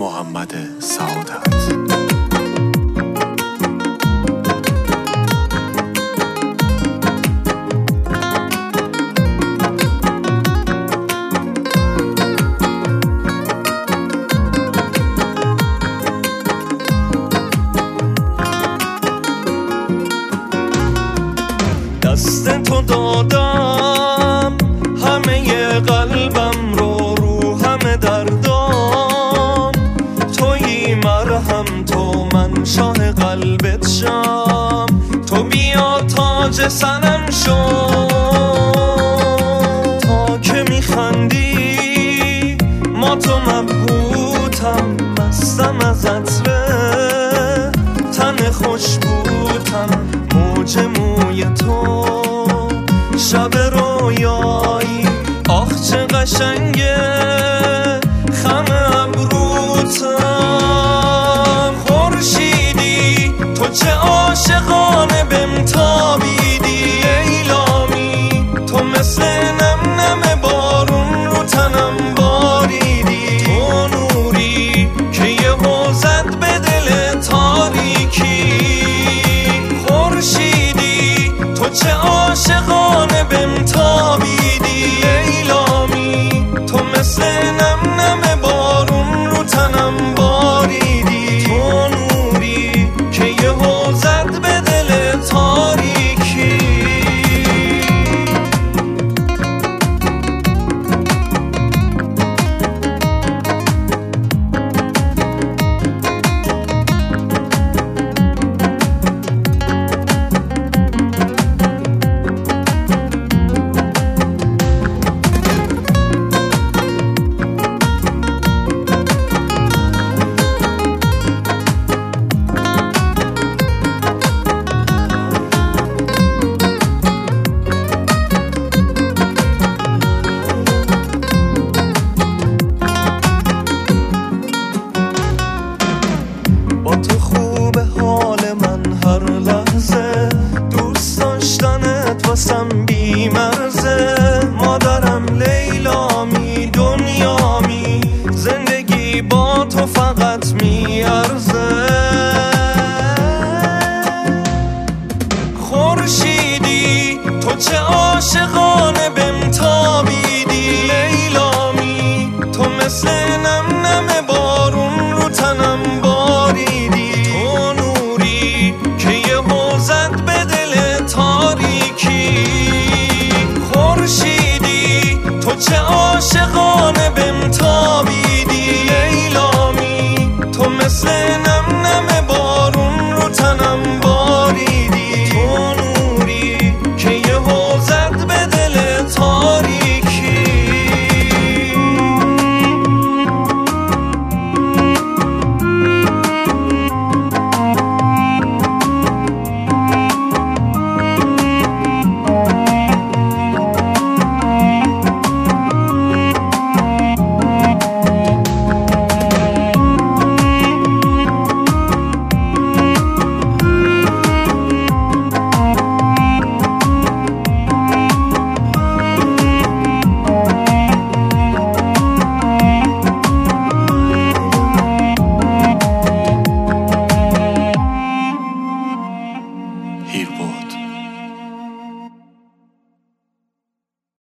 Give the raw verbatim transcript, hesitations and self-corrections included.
محمد سعادت. دست تو دادم همه قلبم رو، رو همه دردام تویی مرهم، تو من شاه قلبت شم، تو بیا تاج سرم شو تا که میخندی، ما تو مبهوتم، مستم از عطره تن خوشبوتم، موج موی تو شب رویایی، آخ چه قشنگه خم ابروتم، خورشیدی تو چه عاشقانه بهم تابیدی، ایلامی تو مثل نم نم بارون رو تنم باریدی، تو نوری که یه زد به دل تاریکی، خورشیدی تو چه عاشقانه بهم تابیدی، ایلامی تو مثل نم نم بارون رو تنم باریدی، تو نوری که یه زد به دل تاریکی. با تو خوبه حال من هر لحظه، دوست داشتنت واسم بی مرزه، مادرم لیلامی دنیامی، زندگی با تو فقط میارزه، خورشیدی تو چه عاشقانه بهم تابیدی، لیلامی تو مثل نم نم بارون رو تنم باریدی، تو نوری که یه زد به دل تاریکی، خورشیدی تو چه عاشقانه بهم تابیدی، ایلامی تو مثل نم نم بارون رو تنم باریدی، تو نوری که یه زد به دل تاریکی. هیربود.